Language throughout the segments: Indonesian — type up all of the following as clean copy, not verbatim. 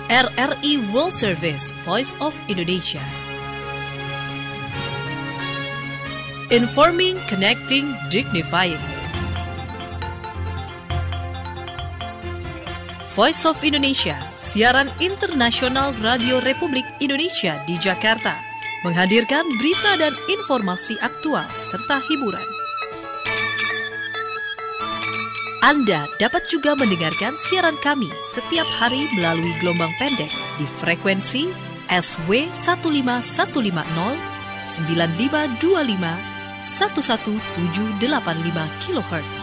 RRI World Service, Voice of Indonesia. Informing, connecting, dignifying. Voice of Indonesia, siaran internasional Radio Republik Indonesia di Jakarta, menghadirkan berita dan informasi aktual serta hiburan. Anda dapat juga mendengarkan siaran kami setiap hari melalui gelombang pendek di frekuensi SW 15150, 9525, 11785 kHz.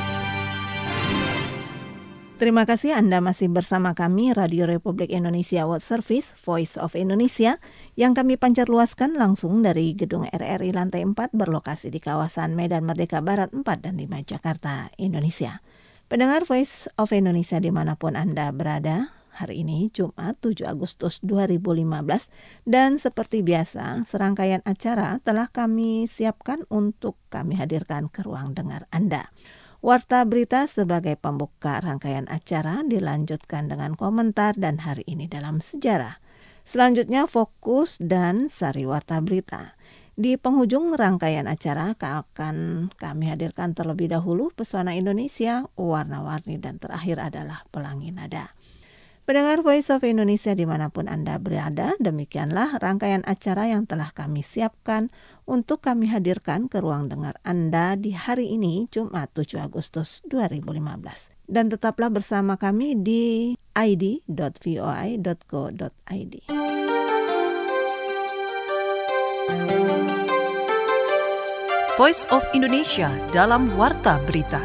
Terima kasih Anda masih bersama kami Radio Republik Indonesia World Service, Voice of Indonesia, yang kami pancar luaskan langsung dari Gedung RRI lantai 4 berlokasi di kawasan Medan Merdeka Barat 4 dan 5 Jakarta, Indonesia. Pendengar Voice of Indonesia dimanapun Anda berada, hari ini Jumat 7 Agustus 2015 dan seperti biasa serangkaian acara telah kami siapkan untuk kami hadirkan ke ruang dengar Anda. Warta berita sebagai pembuka rangkaian acara dilanjutkan dengan komentar dan hari ini dalam sejarah. Selanjutnya fokus dan sari warta berita. Di penghujung rangkaian acara akan kami hadirkan terlebih dahulu pesona Indonesia, warna-warni, dan terakhir adalah pelangi nada. Pendengar Voice of Indonesia dimanapun Anda berada, demikianlah rangkaian acara yang telah kami siapkan untuk kami hadirkan ke ruang dengar Anda di hari ini, Jumat 7 Agustus 2015. Dan tetaplah bersama kami di id.voi.co.id. Voice of Indonesia dalam Warta Berita.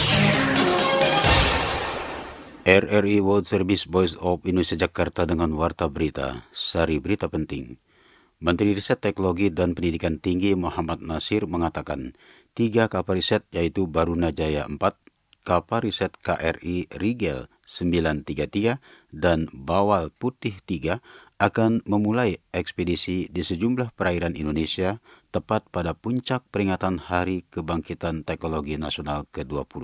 RRI World Service, Voice of Indonesia Jakarta dengan Warta Berita. Sari berita penting. Menteri Riset Teknologi dan Pendidikan Tinggi Muhammad Nasir mengatakan 3 kapal riset yaitu Barunajaya 4, kapal riset KRI Rigel 933 dan Bawal Putih 3 akan memulai ekspedisi di sejumlah perairan Indonesia tepat pada puncak peringatan Hari Kebangkitan Teknologi Nasional ke-20.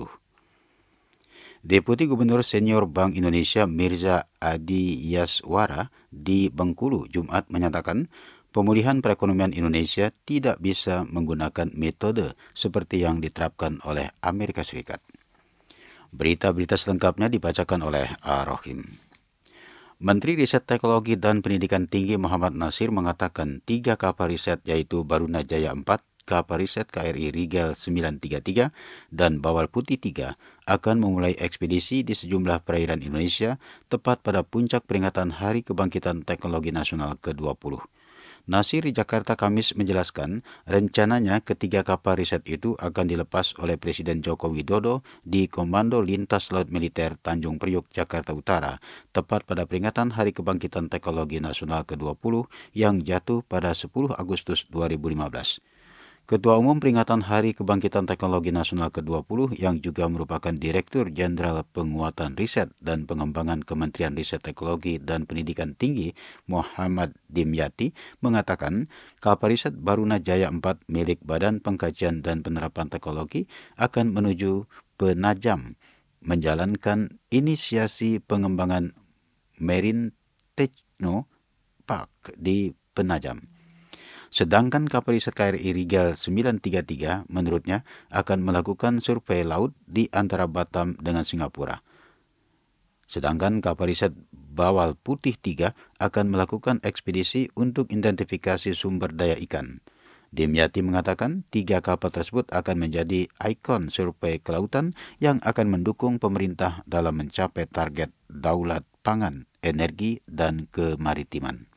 Deputi Gubernur Senior Bank Indonesia Mirza Adi Yaswara di Bengkulu Jumat menyatakan pemulihan perekonomian Indonesia tidak bisa menggunakan metode seperti yang diterapkan oleh Amerika Serikat. Berita-berita selengkapnya dibacakan oleh Ar-Rahim. Menteri Riset Teknologi dan Pendidikan Tinggi Muhammad Nasir mengatakan 3 kapal riset yaitu Barunajaya 4, kapal riset KRI Rigel 933, dan Bawal Putih 3 akan memulai ekspedisi di sejumlah perairan Indonesia tepat pada puncak peringatan Hari Kebangkitan Teknologi Nasional ke-20. Nasir di Jakarta Kamis menjelaskan rencananya ketiga kapal riset itu akan dilepas oleh Presiden Joko Widodo di Komando Lintas Laut Militer Tanjung Priok, Jakarta Utara, tepat pada peringatan Hari Kebangkitan Teknologi Nasional ke-20 yang jatuh pada 10 Agustus 2015. Ketua Umum Peringatan Hari Kebangkitan Teknologi Nasional ke-20 yang juga merupakan Direktur Jenderal Penguatan Riset dan Pengembangan Kementerian Riset Teknologi dan Pendidikan Tinggi Muhammad Dimyati mengatakan kapal riset Barunajaya 4 milik Badan Pengkajian dan Penerapan Teknologi akan menuju Penajam menjalankan inisiasi pengembangan Marine Techno Park di Penajam. Sedangkan kapal riset KRI Rigel 933 menurutnya akan melakukan survei laut di antara Batam dengan Singapura. Sedangkan kapal riset Bawal Putih 3 akan melakukan ekspedisi untuk identifikasi sumber daya ikan. Dimyati mengatakan 3 kapal tersebut akan menjadi ikon survei kelautan yang akan mendukung pemerintah dalam mencapai target daulat pangan, energi, dan kemaritiman.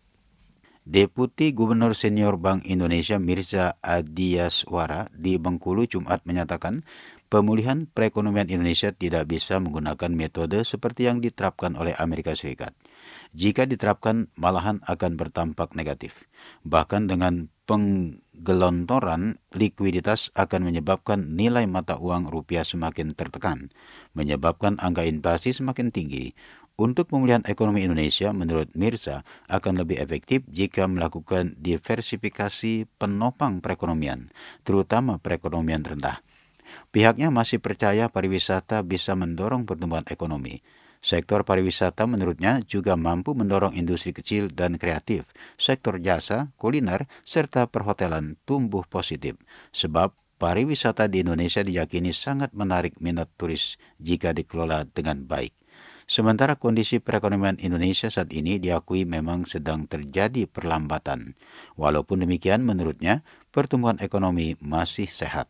Deputi Gubernur Senior Bank Indonesia Mirza Adi Yaswara di Bengkulu Jumat menyatakan pemulihan perekonomian Indonesia tidak bisa menggunakan metode seperti yang diterapkan oleh Amerika Serikat. Jika diterapkan malahan akan bertampak negatif. Bahkan dengan penggelontoran likuiditas akan menyebabkan nilai mata uang rupiah semakin tertekan, menyebabkan angka inflasi semakin tinggi. Untuk pemulihan ekonomi Indonesia, menurut Mirza, akan lebih efektif jika melakukan diversifikasi penopang perekonomian, terutama perekonomian rendah. Pihaknya masih percaya pariwisata bisa mendorong pertumbuhan ekonomi. Sektor pariwisata menurutnya juga mampu mendorong industri kecil dan kreatif, sektor jasa, kuliner, serta perhotelan tumbuh positif. Sebab pariwisata di Indonesia diyakini sangat menarik minat turis jika dikelola dengan baik. Sementara kondisi perekonomian Indonesia saat ini diakui memang sedang terjadi perlambatan. Walaupun demikian, menurutnya, pertumbuhan ekonomi masih sehat.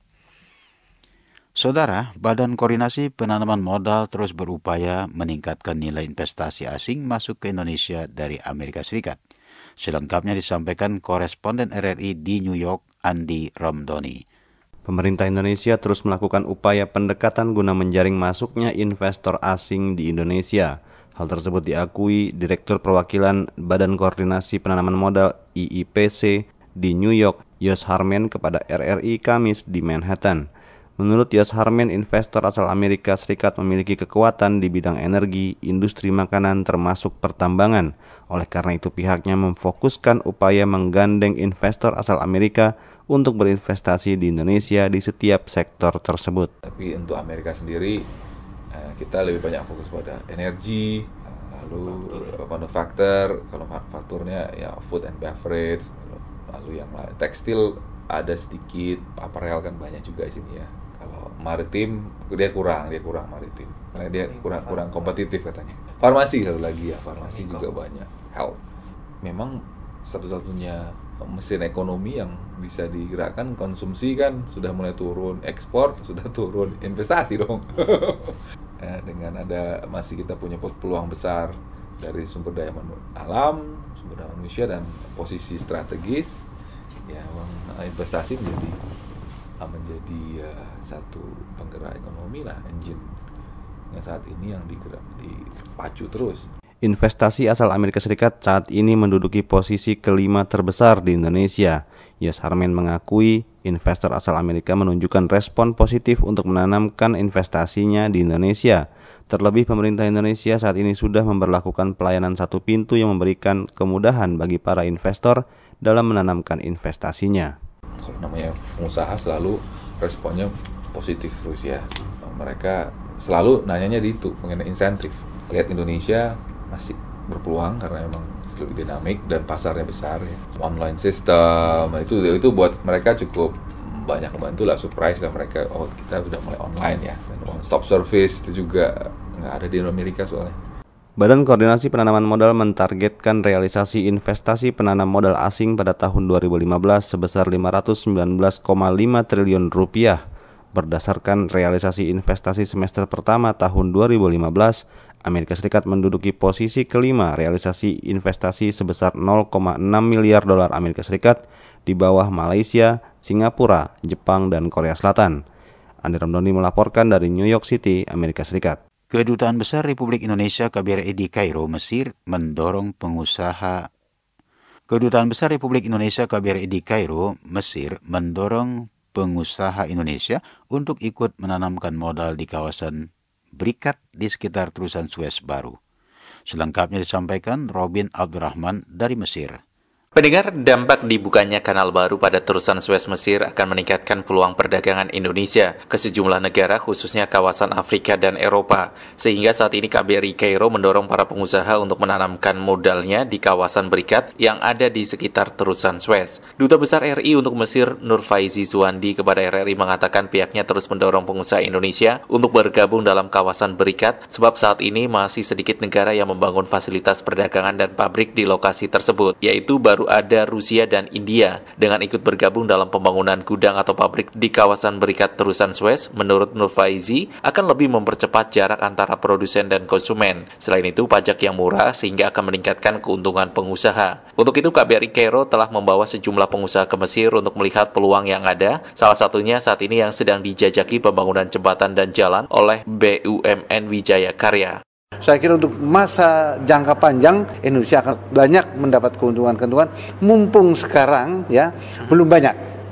Saudara, Badan Koordinasi Penanaman Modal terus berupaya meningkatkan nilai investasi asing masuk ke Indonesia dari Amerika Serikat. Selengkapnya disampaikan koresponden RRI di New York, Andi Ramdhani. Pemerintah Indonesia terus melakukan upaya pendekatan guna menjaring masuknya investor asing di Indonesia. Hal tersebut diakui Direktur Perwakilan Badan Koordinasi Penanaman Modal IIPC di New York, Yos Harmen, kepada RRI Kamis di Manhattan. Menurut Yos Harmen, investor asal Amerika Serikat memiliki kekuatan di bidang energi, industri makanan, termasuk pertambangan. Oleh karena itu pihaknya memfokuskan upaya menggandeng investor asal Amerika untuk berinvestasi di Indonesia di setiap sektor tersebut. Tapi untuk Amerika sendiri, kita lebih banyak fokus pada energi, lalu manufaktur. Kalau manufakturnya ya food and beverage, lalu yang lain tekstil ada sedikit, apparel kan banyak juga di sini ya. Kalau maritim dia kurang maritim, karena dia kurang kompetitif katanya. Farmasi satu lagi ya, farmasi juga banyak. Health, memang satu-satunya mesin ekonomi yang bisa digerakkan. Konsumsi kan sudah mulai turun, ekspor sudah turun, investasi dong. Dengan ada masih kita punya peluang besar dari sumber daya alam, sumber daya manusia, dan posisi strategis, ya investasi menjadi satu penggerak ekonomi lah, engine yang saat ini yang dipacu terus. Investasi asal Amerika Serikat saat ini menduduki posisi kelima terbesar di Indonesia. Yos Harmen mengakui investor asal Amerika menunjukkan respon positif untuk menanamkan investasinya di Indonesia. Terlebih pemerintah Indonesia saat ini sudah memberlakukan pelayanan satu pintu yang memberikan kemudahan bagi para investor dalam menanamkan investasinya. Kalau namanya pengusaha selalu responnya positif terus ya. Mereka selalu nanyanya di itu mengenai insentif. Lihat Indonesia masih berpeluang karena memang lebih dinamik dan pasarnya besar ya. Online system itu buat mereka cukup banyak membantu lah, surprise lah mereka. Oh, kita sudah mulai online ya. Dan one stop service itu juga nggak ada di Amerika soalnya. Badan Koordinasi Penanaman Modal mentargetkan realisasi investasi penanam modal asing pada tahun 2015 sebesar 519,5 triliun rupiah. Berdasarkan realisasi investasi semester pertama tahun 2015, Amerika Serikat menduduki posisi kelima realisasi investasi sebesar 0,6 miliar dolar Amerika Serikat di bawah Malaysia, Singapura, Jepang, dan Korea Selatan. Andi Ramdhani melaporkan dari New York City, Amerika Serikat. Kedutaan Besar Republik Indonesia KBRI di Kairo, Mesir mendorong pengusaha. Kedutaan Besar Republik Indonesia KBRI di Kairo, Mesir mendorong pengusaha Indonesia untuk ikut menanamkan modal di kawasan berikat di sekitar terusan Suez baru. Selengkapnya disampaikan Robin Abdurrahman dari Mesir. Pendengar, dampak dibukanya kanal baru pada terusan Suez Mesir akan meningkatkan peluang perdagangan Indonesia ke sejumlah negara, khususnya kawasan Afrika dan Eropa. Sehingga saat ini KBRI Kairo mendorong para pengusaha untuk menanamkan modalnya di kawasan berikat yang ada di sekitar terusan Suez. Duta Besar RI untuk Mesir, Nur Faizi Zuandi, kepada RRI mengatakan pihaknya terus mendorong pengusaha Indonesia untuk bergabung dalam kawasan berikat, sebab saat ini masih sedikit negara yang membangun fasilitas perdagangan dan pabrik di lokasi tersebut, yaitu baru ada Rusia dan India. Dengan ikut bergabung dalam pembangunan gudang atau pabrik di kawasan berikat terusan Suez, menurut Nur Faizi akan lebih mempercepat jarak antara produsen dan konsumen. Selain itu, pajak yang murah sehingga akan meningkatkan keuntungan pengusaha. Untuk itu, KBRI Kairo telah membawa sejumlah pengusaha ke Mesir untuk melihat peluang yang ada. Salah satunya saat ini yang sedang dijajaki pembangunan jembatan dan jalan oleh BUMN Wijaya Karya. Saya kira untuk masa jangka panjang Indonesia akan banyak mendapat keuntungan mumpung sekarang ya belum banyak.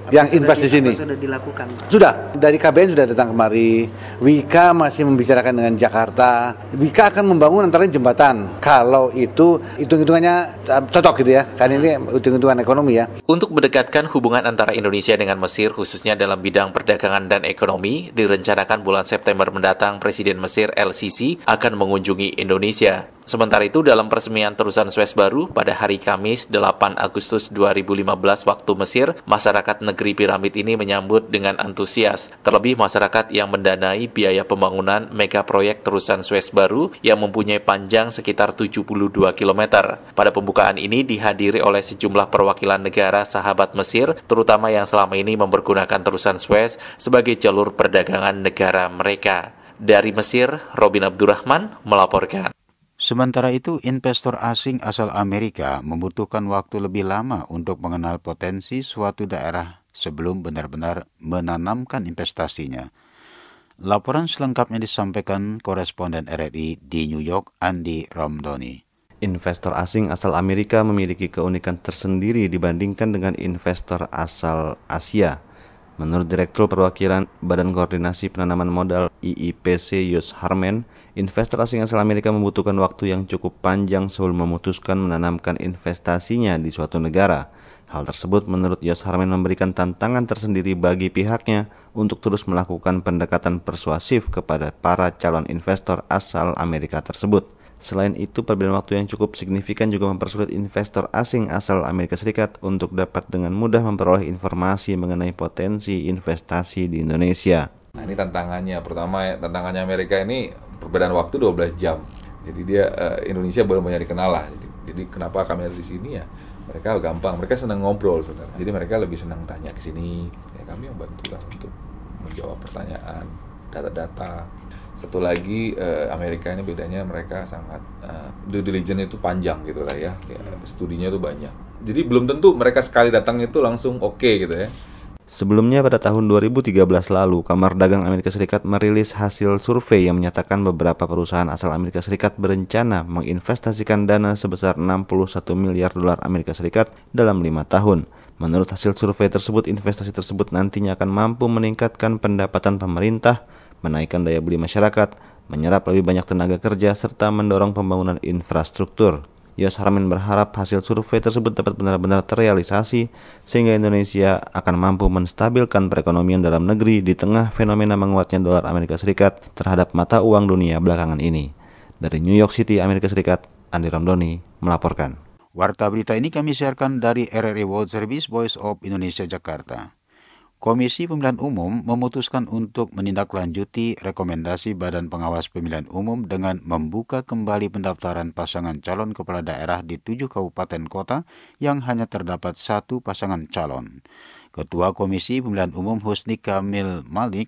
yang invest di sini. Sudah dilakukan? Sudah, dari KBN sudah datang kemari. Wika masih membicarakan dengan Jakarta. Wika akan membangun antara jembatan. Kalau itu hitung-hitungannya cocok gitu ya, kan ini hitung-hitungan ekonomi ya. Untuk mendekatkan hubungan antara Indonesia dengan Mesir, khususnya dalam bidang perdagangan dan ekonomi, direncanakan bulan September mendatang Presiden Mesir El-Sisi akan mengunjungi Indonesia. Sementara itu, dalam peresmian terusan Suez baru pada hari Kamis 8 Agustus 2015 waktu Mesir, masyarakat negeri piramid ini menyambut dengan antusias. Terlebih masyarakat yang mendanai biaya pembangunan mega proyek terusan Suez baru yang mempunyai panjang sekitar 72 km. Pada pembukaan ini dihadiri oleh sejumlah perwakilan negara sahabat Mesir, terutama yang selama ini mempergunakan terusan Suez sebagai jalur perdagangan negara mereka. Dari Mesir, Robin Abdurrahman melaporkan. Sementara itu, investor asing asal Amerika membutuhkan waktu lebih lama untuk mengenal potensi suatu daerah sebelum benar-benar menanamkan investasinya. Laporan selengkapnya disampaikan koresponden RRI di New York, Andi Ramdhani. Investor asing asal Amerika memiliki keunikan tersendiri dibandingkan dengan investor asal Asia. Menurut Direktur Perwakilan Badan Koordinasi Penanaman Modal IIPC Josh Harman, investor asing asal Amerika membutuhkan waktu yang cukup panjang sebelum memutuskan menanamkan investasinya di suatu negara. Hal tersebut menurut Josh Harman memberikan tantangan tersendiri bagi pihaknya untuk terus melakukan pendekatan persuasif kepada para calon investor asal Amerika tersebut. Selain itu, perbedaan waktu yang cukup signifikan juga mempersulit investor asing asal Amerika Serikat untuk dapat dengan mudah memperoleh informasi mengenai potensi investasi di Indonesia. Nah, ini tantangannya. Pertama, tantangannya Amerika ini perbedaan waktu 12 jam. Jadi dia Indonesia belum banyak dikenal lah. Jadi kenapa kami ada di sini ya? Mereka gampang, mereka senang ngobrol sebenarnya. Jadi mereka lebih senang tanya ke sini. Ya, kami yang bantu lah untuk menjawab pertanyaan, data-data. Satu lagi, Amerika ini bedanya mereka sangat due diligence itu panjang gitu lah ya, studinya itu banyak. Jadi belum tentu mereka sekali datang itu langsung oke gitu ya. Sebelumnya pada tahun 2013 lalu, Kamar Dagang Amerika Serikat merilis hasil survei yang menyatakan beberapa perusahaan asal Amerika Serikat berencana menginvestasikan dana sebesar 61 miliar dolar Amerika Serikat dalam 5 tahun. Menurut hasil survei tersebut, investasi tersebut nantinya akan mampu meningkatkan pendapatan pemerintah, menaikkan daya beli masyarakat, menyerap lebih banyak tenaga kerja, serta mendorong pembangunan infrastruktur. Josh Harman berharap hasil survei tersebut dapat benar-benar terrealisasi sehingga Indonesia akan mampu menstabilkan perekonomian dalam negeri di tengah fenomena menguatnya dolar Amerika Serikat terhadap mata uang dunia belakangan ini. Dari New York City, Amerika Serikat, Andi Ramdhani melaporkan. Warta berita ini kami siarkan dari RRI World Service Voice of Indonesia Jakarta. Komisi Pemilihan Umum memutuskan untuk menindaklanjuti rekomendasi Badan Pengawas Pemilihan Umum dengan membuka kembali pendaftaran pasangan calon kepala daerah di 7 kabupaten kota yang hanya terdapat 1 pasangan calon. Ketua Komisi Pemilihan Umum Husni Kamil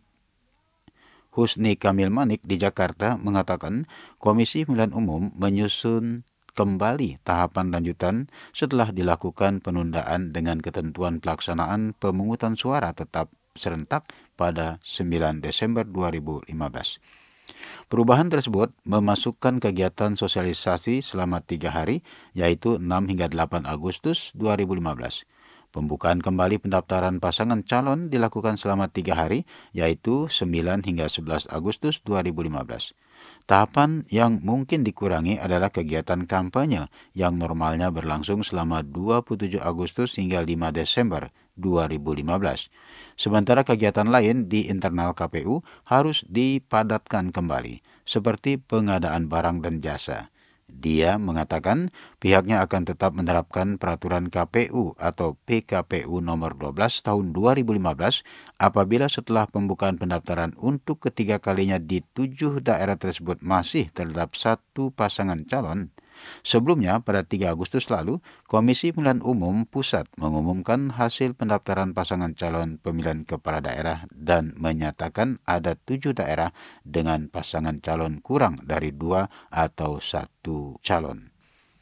Manik di Jakarta mengatakan Komisi Pemilihan Umum menyusun kembali tahapan lanjutan setelah dilakukan penundaan dengan ketentuan pelaksanaan pemungutan suara tetap serentak pada 9 Desember 2015. Perubahan tersebut memasukkan kegiatan sosialisasi selama 3 hari, yaitu 6 hingga 8 Agustus 2015. Pembukaan kembali pendaftaran pasangan calon dilakukan selama 3 hari, yaitu 9 hingga 11 Agustus 2015. Tahapan yang mungkin dikurangi adalah kegiatan kampanye yang normalnya berlangsung selama 27 Agustus hingga 5 Desember 2015. Sementara kegiatan lain di internal KPU harus dipadatkan kembali, seperti pengadaan barang dan jasa. Dia mengatakan pihaknya akan tetap menerapkan peraturan KPU atau PKPU nomor 12 tahun 2015 apabila setelah pembukaan pendaftaran untuk ketiga kalinya di 7 daerah tersebut masih terdapat 1 pasangan calon. Sebelumnya, pada 3 Agustus lalu, Komisi Pemilihan Umum Pusat mengumumkan hasil pendaftaran pasangan calon pemilihan kepala daerah dan menyatakan ada 7 daerah dengan pasangan calon kurang dari 2 atau 1 calon.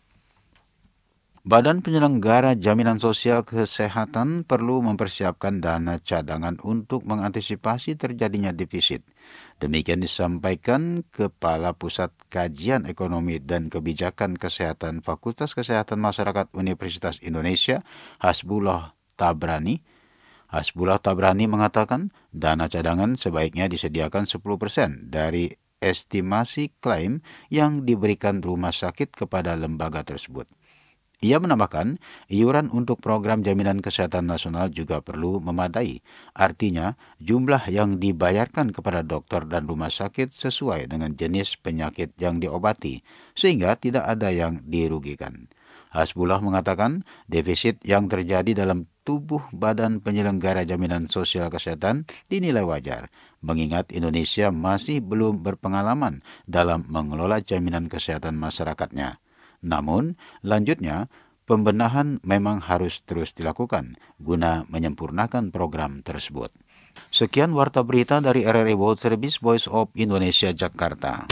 Badan Penyelenggara Jaminan Sosial Kesehatan perlu mempersiapkan dana cadangan untuk mengantisipasi terjadinya defisit. Demikian disampaikan Kepala Pusat Kajian Ekonomi dan Kebijakan Kesehatan Fakultas Kesehatan Masyarakat Universitas Indonesia, Hasbullah Tabrani. Hasbullah Tabrani mengatakan dana cadangan sebaiknya disediakan 10% dari estimasi klaim yang diberikan rumah sakit kepada lembaga tersebut. Ia menambahkan, iuran untuk program jaminan kesehatan nasional juga perlu memadai. Artinya, jumlah yang dibayarkan kepada dokter dan rumah sakit sesuai dengan jenis penyakit yang diobati, sehingga tidak ada yang dirugikan. Hasbullah mengatakan defisit yang terjadi dalam tubuh Badan Penyelenggara Jaminan Sosial Kesehatan dinilai wajar, mengingat Indonesia masih belum berpengalaman dalam mengelola jaminan kesehatan masyarakatnya. Namun, lanjutnya, pembenahan memang harus terus dilakukan guna menyempurnakan program tersebut. Sekian warta berita dari RRI World Service Voice of Indonesia, Jakarta.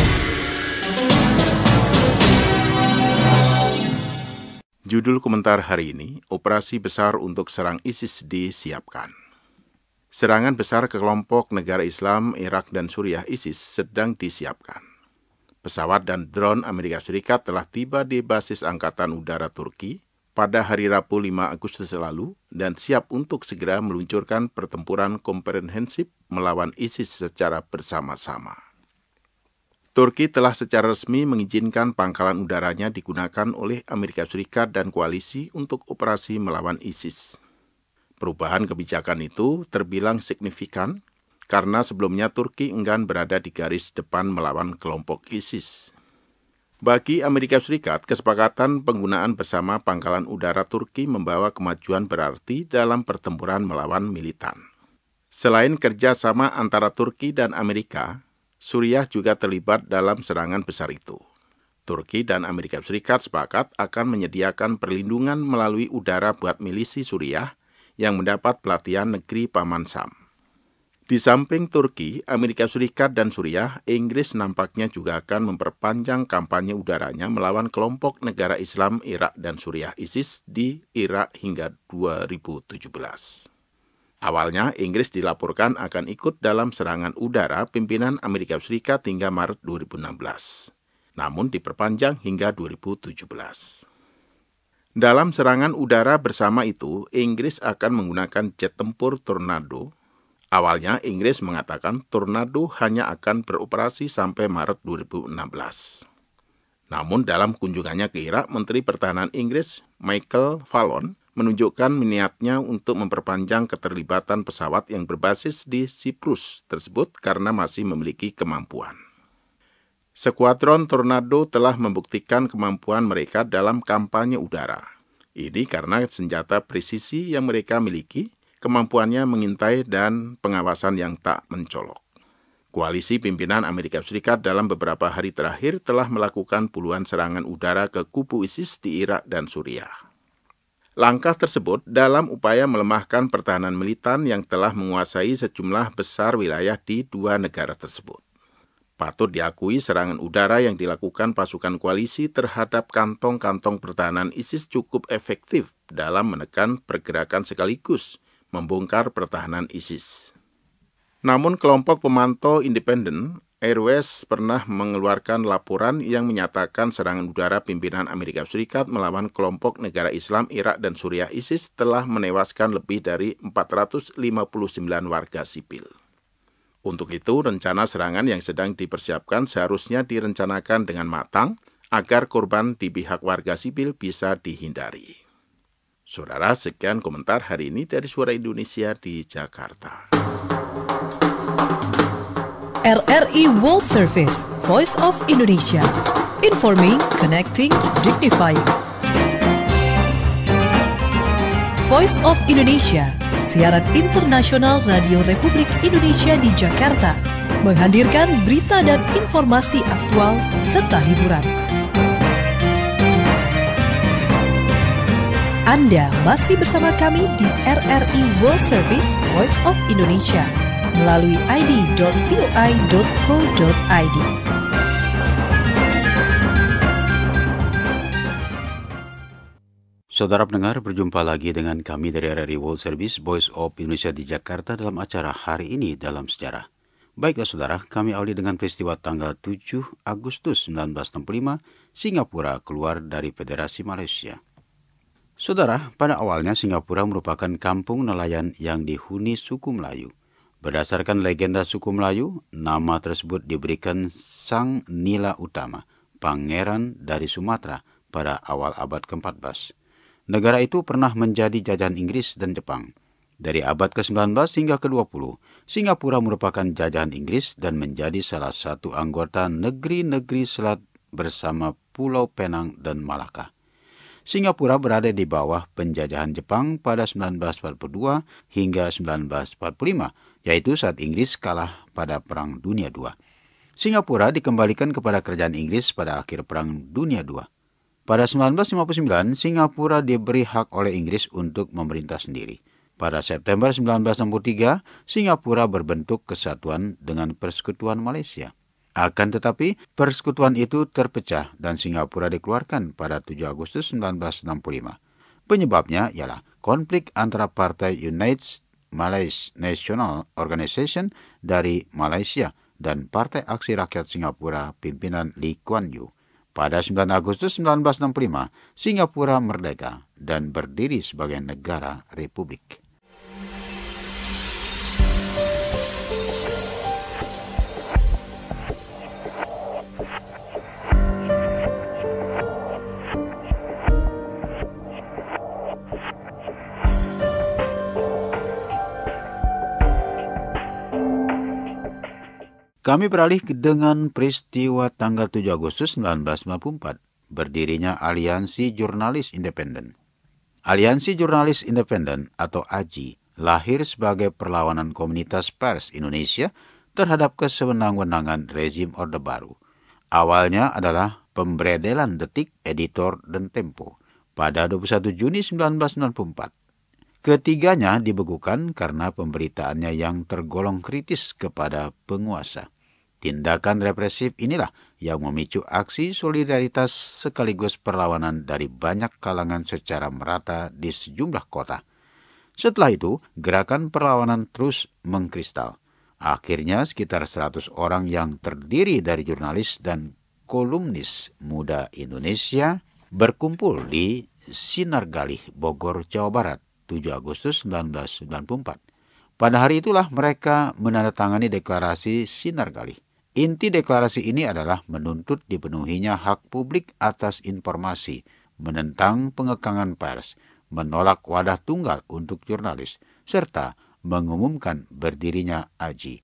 Judul komentar hari ini, operasi besar untuk serang ISIS disiapkan. Serangan besar ke kelompok negara Islam, Irak dan Suriah ISIS sedang disiapkan. Pesawat dan drone Amerika Serikat telah tiba di basis Angkatan Udara Turki pada hari Rabu 5 Agustus lalu dan siap untuk segera meluncurkan pertempuran komprehensif melawan ISIS secara bersama-sama. Turki telah secara resmi mengizinkan pangkalan udaranya digunakan oleh Amerika Serikat dan koalisi untuk operasi melawan ISIS. Perubahan kebijakan itu terbilang signifikan karena sebelumnya Turki enggan berada di garis depan melawan kelompok ISIS. Bagi Amerika Serikat, kesepakatan penggunaan bersama pangkalan udara Turki membawa kemajuan berarti dalam pertempuran melawan militan. Selain kerjasama antara Turki dan Amerika, Suriah juga terlibat dalam serangan besar itu. Turki dan Amerika Serikat sepakat akan menyediakan perlindungan melalui udara buat milisi Suriah yang mendapat pelatihan negeri Paman Sam. Di samping Turki, Amerika Serikat dan Suriah, Inggris nampaknya juga akan memperpanjang kampanye udaranya melawan kelompok negara Islam Irak dan Suriah ISIS di Irak hingga 2017. Awalnya, Inggris dilaporkan akan ikut dalam serangan udara pimpinan Amerika Serikat hingga Maret 2016. Namun diperpanjang hingga 2017. Dalam serangan udara bersama itu, Inggris akan menggunakan jet tempur Tornado. Awalnya, Inggris mengatakan Tornado hanya akan beroperasi sampai Maret 2016. Namun dalam kunjungannya ke Irak, Menteri Pertahanan Inggris Michael Fallon menunjukkan niatnya untuk memperpanjang keterlibatan pesawat yang berbasis di Siprus tersebut karena masih memiliki kemampuan. Skuadron Tornado telah membuktikan kemampuan mereka dalam kampanye udara. Ini karena senjata presisi yang mereka miliki, kemampuannya mengintai dan pengawasan yang tak mencolok. Koalisi pimpinan Amerika Serikat dalam beberapa hari terakhir telah melakukan puluhan serangan udara ke kubu ISIS di Irak dan Suriah. Langkah tersebut dalam upaya melemahkan pertahanan militan yang telah menguasai sejumlah besar wilayah di dua negara tersebut. Patut diakui serangan udara yang dilakukan pasukan koalisi terhadap kantong-kantong pertahanan ISIS cukup efektif dalam menekan pergerakan sekaligus membongkar pertahanan ISIS. Namun kelompok pemantau independen Airways pernah mengeluarkan laporan yang menyatakan serangan udara pimpinan Amerika Serikat melawan kelompok negara Islam Irak dan Suriah ISIS telah menewaskan lebih dari 459 warga sipil. Untuk itu, rencana serangan yang sedang dipersiapkan seharusnya direncanakan dengan matang agar korban di pihak warga sipil bisa dihindari. Saudara, sekian komentar hari ini dari Suara Indonesia di Jakarta. RRI World Service, Voice of Indonesia. Informing, connecting, dignifying. Voice of Indonesia, siaran internasional Radio Republik Indonesia di Jakarta, menghadirkan berita dan informasi aktual serta hiburan. Anda masih bersama kami di RRI World Service, Voice of Indonesia, melalui id.voi.co.id. Saudara pendengar, berjumpa lagi dengan kami dari RRI World Service Voice of Indonesia di Jakarta dalam acara Hari Ini Dalam Sejarah. Baiklah saudara, kami awali dengan peristiwa tanggal 7 Agustus 1965, Singapura keluar dari Federasi Malaysia. Saudara, pada awalnya Singapura merupakan kampung nelayan yang dihuni suku Melayu. Berdasarkan legenda suku Melayu, nama tersebut diberikan Sang Nila Utama, pangeran dari Sumatera pada awal abad ke-14. Negara itu pernah menjadi jajahan Inggris dan Jepang. Dari abad ke-19 hingga ke-20, Singapura merupakan jajahan Inggris dan menjadi salah satu anggota negeri-negeri selat bersama Pulau Penang dan Malaka. Singapura berada di bawah penjajahan Jepang pada 1942 hingga 1945, yaitu saat Inggris kalah pada Perang Dunia II. Singapura dikembalikan kepada kerajaan Inggris pada akhir Perang Dunia II. Pada 1959, Singapura diberi hak oleh Inggris untuk memerintah sendiri. Pada September 1963, Singapura berbentuk kesatuan dengan Persekutuan Malaysia. Akan tetapi, persekutuan itu terpecah dan Singapura dikeluarkan pada 7 Agustus 1965. Penyebabnya ialah konflik antara Partai United Malaysia National Organization dari Malaysia dan Partai Aksi Rakyat Singapura pimpinan Lee Kuan Yew. Pada 9 Agustus 1965, Singapura merdeka dan berdiri sebagai negara republik. Kami beralih dengan peristiwa tanggal 7 Agustus 1994, berdirinya Aliansi Jurnalis Independen. Aliansi Jurnalis Independen atau AJI lahir sebagai perlawanan komunitas pers Indonesia terhadap kesewenang-wenangan rezim Orde Baru. Awalnya adalah pemberedelan Detik, Editor, dan Tempo pada 21 Juni 1994. Ketiganya dibekukan karena pemberitaannya yang tergolong kritis kepada penguasa. Tindakan represif inilah yang memicu aksi solidaritas sekaligus perlawanan dari banyak kalangan secara merata di sejumlah kota. Setelah itu, gerakan perlawanan terus mengkristal. Akhirnya sekitar 100 orang yang terdiri dari jurnalis dan kolumnis muda Indonesia berkumpul di Sinargalih, Bogor, Jawa Barat, 7 Agustus 1994. Pada hari itulah mereka menandatangani deklarasi Sinargalih. Inti deklarasi ini adalah menuntut dipenuhinya hak publik atas informasi, menentang pengekangan pers, menolak wadah tunggal untuk jurnalis, serta mengumumkan berdirinya AJI.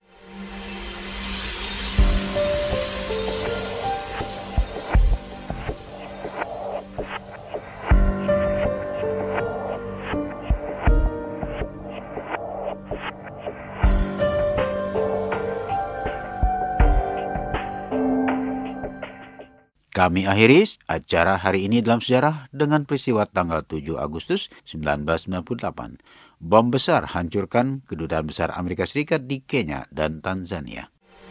Kami akhiri acara hari ini dalam sejarah dengan peristiwa tanggal 7 Agustus 1998. Bom besar hancurkan kedutaan besar Amerika Serikat di Kenya dan Tanzania.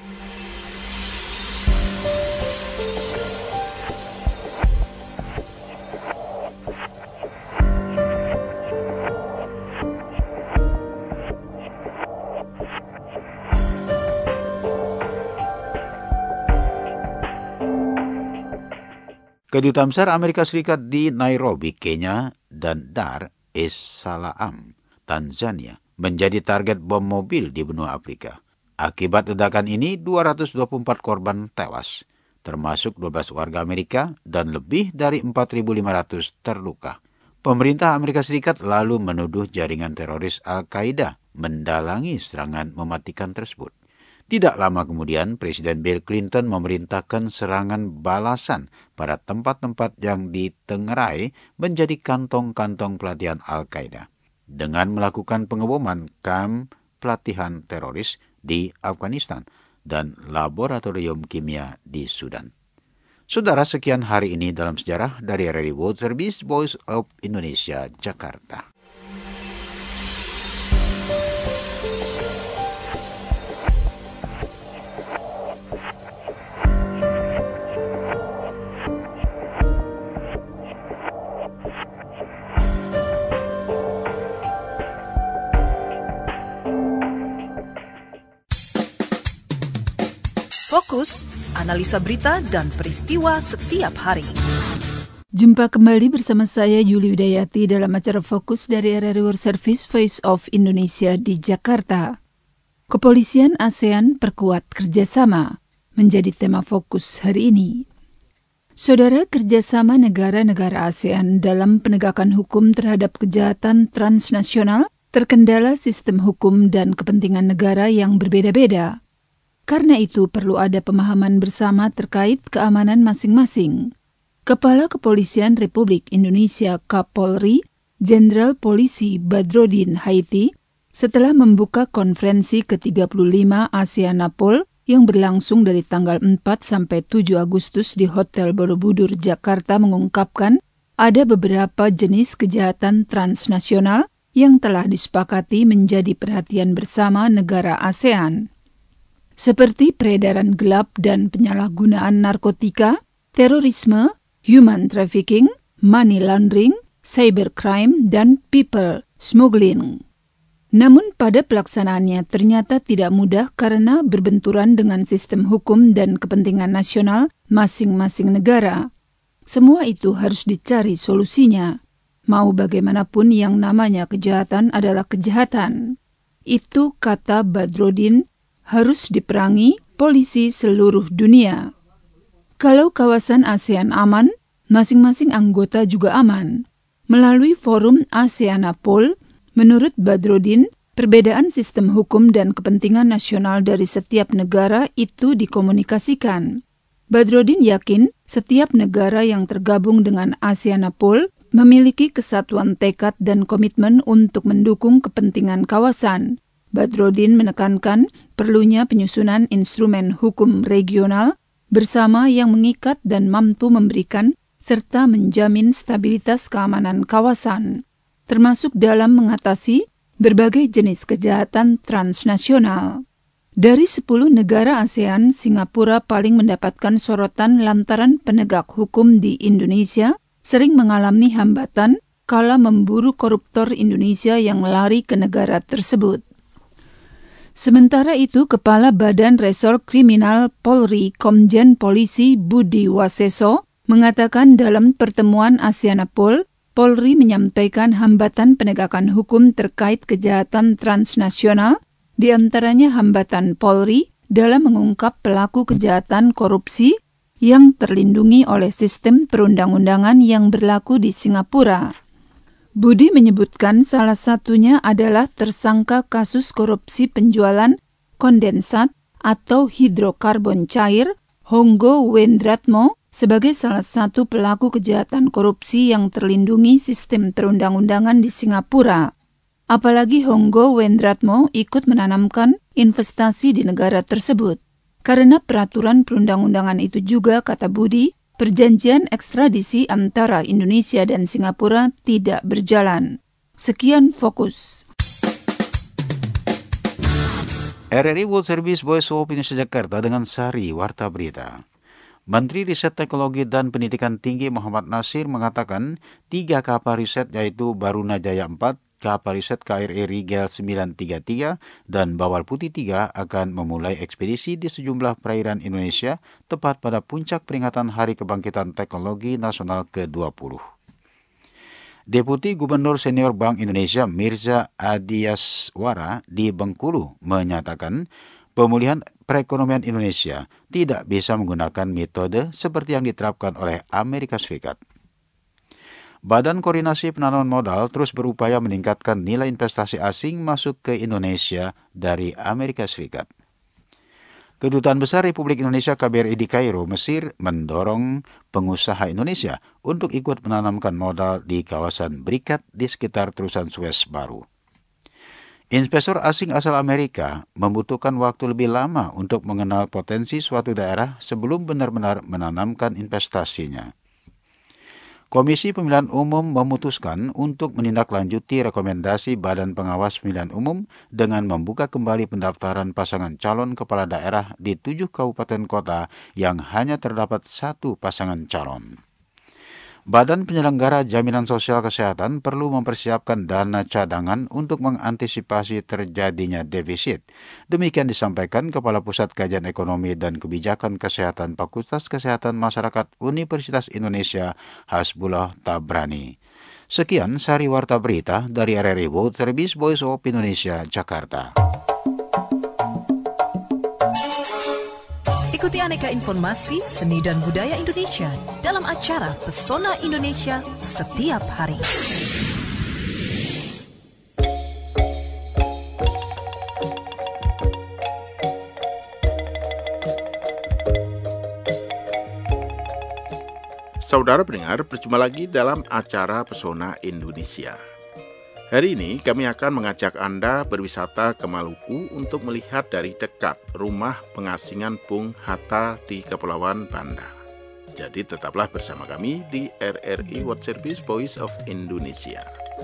Kedutaan besar Amerika Serikat di Nairobi, Kenya, dan Dar es Salaam, Tanzania, menjadi target bom mobil di benua Afrika. Akibat ledakan ini, 224 korban tewas, termasuk 12 warga Amerika, dan lebih dari 4.500 terluka. Pemerintah Amerika Serikat lalu menuduh jaringan teroris Al-Qaeda mendalangi serangan mematikan tersebut. Tidak lama kemudian, Presiden Bill Clinton memerintahkan serangan balasan pada tempat-tempat yang ditengarai menjadi kantong-kantong pelatihan Al-Qaeda dengan melakukan pengeboman kamp pelatihan teroris di Afghanistan dan laboratorium kimia di Sudan. Saudara, sekian hari ini dalam sejarah dari RRI World Service Voice of Indonesia, Jakarta. Fokus, analisa berita dan peristiwa setiap hari. Jumpa kembali bersama saya Yuli Widayati dalam acara fokus dari RRI World Service Voice of Indonesia di Jakarta. Kepolisian ASEAN perkuat kerjasama menjadi tema fokus hari ini. Saudara, kerjasama negara-negara ASEAN dalam penegakan hukum terhadap kejahatan transnasional terkendala sistem hukum dan kepentingan negara yang berbeda-beda. Karena itu perlu ada pemahaman bersama terkait keamanan masing-masing. Kepala Kepolisian Republik Indonesia Kapolri, Jenderal Polisi Badrodin Haiti, setelah membuka konferensi ke-35 ASEANAPOL yang berlangsung dari tanggal 4 sampai 7 Agustus di Hotel Borobudur, Jakarta, mengungkapkan ada beberapa jenis kejahatan transnasional yang telah disepakati menjadi perhatian bersama negara ASEAN. Seperti peredaran gelap dan penyalahgunaan narkotika, terorisme, human trafficking, money laundering, cybercrime, dan people smuggling. Namun pada pelaksanaannya ternyata tidak mudah karena berbenturan dengan sistem hukum dan kepentingan nasional masing-masing negara. Semua itu harus dicari solusinya. Mau bagaimanapun yang namanya kejahatan adalah kejahatan. Itu, kata Badrodin, harus diperangi polisi seluruh dunia. Kalau kawasan ASEAN aman, masing-masing anggota juga aman. Melalui forum ASEANAPOL, menurut Badrodin, perbedaan sistem hukum dan kepentingan nasional dari setiap negara itu dikomunikasikan. Badrodin yakin setiap negara yang tergabung dengan ASEANAPOL memiliki kesatuan tekad dan komitmen untuk mendukung kepentingan kawasan. Badrodin menekankan perlunya penyusunan instrumen hukum regional bersama yang mengikat dan mampu memberikan serta menjamin stabilitas keamanan kawasan, termasuk dalam mengatasi berbagai jenis kejahatan transnasional. Dari 10 negara ASEAN, Singapura paling mendapatkan sorotan lantaran penegak hukum di Indonesia sering mengalami hambatan kala memburu koruptor Indonesia yang lari ke negara tersebut. Sementara itu, Kepala Badan Resor Kriminal Polri Komjen Polisi Budi Waseso mengatakan dalam pertemuan ASEANAPOL, Polri menyampaikan hambatan penegakan hukum terkait kejahatan transnasional, di antaranya hambatan Polri dalam mengungkap pelaku kejahatan korupsi yang terlindungi oleh sistem perundang-undangan yang berlaku di Singapura. Budi menyebutkan salah satunya adalah tersangka kasus korupsi penjualan kondensat atau hidrokarbon cair Honggo Wendratmo sebagai salah satu pelaku kejahatan korupsi yang terlindungi sistem perundang-undangan di Singapura. Apalagi Honggo Wendratmo ikut menanamkan investasi di negara tersebut. Karena peraturan perundang-undangan itu juga, kata Budi, perjanjian ekstradisi antara Indonesia dan Singapura tidak berjalan. Sekian fokus. RRI World Service Voice of Indonesia Jakarta dengan Sari Warta Berita. Menteri Riset Teknologi dan Pendidikan Tinggi Muhammad Nasir mengatakan 3 kapal riset yaitu Barunajaya 4, kapal riset KRI Rigel 933, dan Bawal Putih 3 akan memulai ekspedisi di sejumlah perairan Indonesia tepat pada puncak peringatan Hari Kebangkitan Teknologi Nasional ke-20. Deputi Gubernur Senior Bank Indonesia Mirza Adiyaswara di Bengkulu menyatakan pemulihan perekonomian Indonesia tidak bisa menggunakan metode seperti yang diterapkan oleh Amerika Serikat. Badan Koordinasi Penanaman Modal terus berupaya meningkatkan nilai investasi asing masuk ke Indonesia dari Amerika Serikat. Kedutaan Besar Republik Indonesia KBRI di Kairo, Mesir, mendorong pengusaha Indonesia untuk ikut menanamkan modal di kawasan berikat di sekitar terusan Suez baru. Investor asing asal Amerika membutuhkan waktu lebih lama untuk mengenal potensi suatu daerah sebelum benar-benar menanamkan investasinya. Komisi Pemilihan Umum memutuskan untuk menindaklanjuti rekomendasi Badan Pengawas Pemilihan Umum dengan membuka kembali pendaftaran pasangan calon kepala daerah di 7 kabupaten kota yang hanya terdapat 1 pasangan calon. Badan Penyelenggara Jaminan Sosial Kesehatan perlu mempersiapkan dana cadangan untuk mengantisipasi terjadinya defisit. Demikian disampaikan Kepala Pusat Kajian Ekonomi dan Kebijakan Kesehatan Fakultas Kesehatan Masyarakat Universitas Indonesia, Hasbullah Tabrani. Sekian sari warta berita dari RRI World Service Voice of Indonesia, Jakarta. Ikuti aneka informasi seni dan budaya Indonesia dalam acara Pesona Indonesia setiap hari. Saudara pendengar, berjumpa lagi dalam acara Pesona Indonesia. Hari ini kami akan mengajak Anda berwisata ke Maluku untuk melihat dari dekat rumah pengasingan Bung Hatta di Kepulauan Banda. Jadi tetaplah bersama kami di RRI World Service Voice of Indonesia.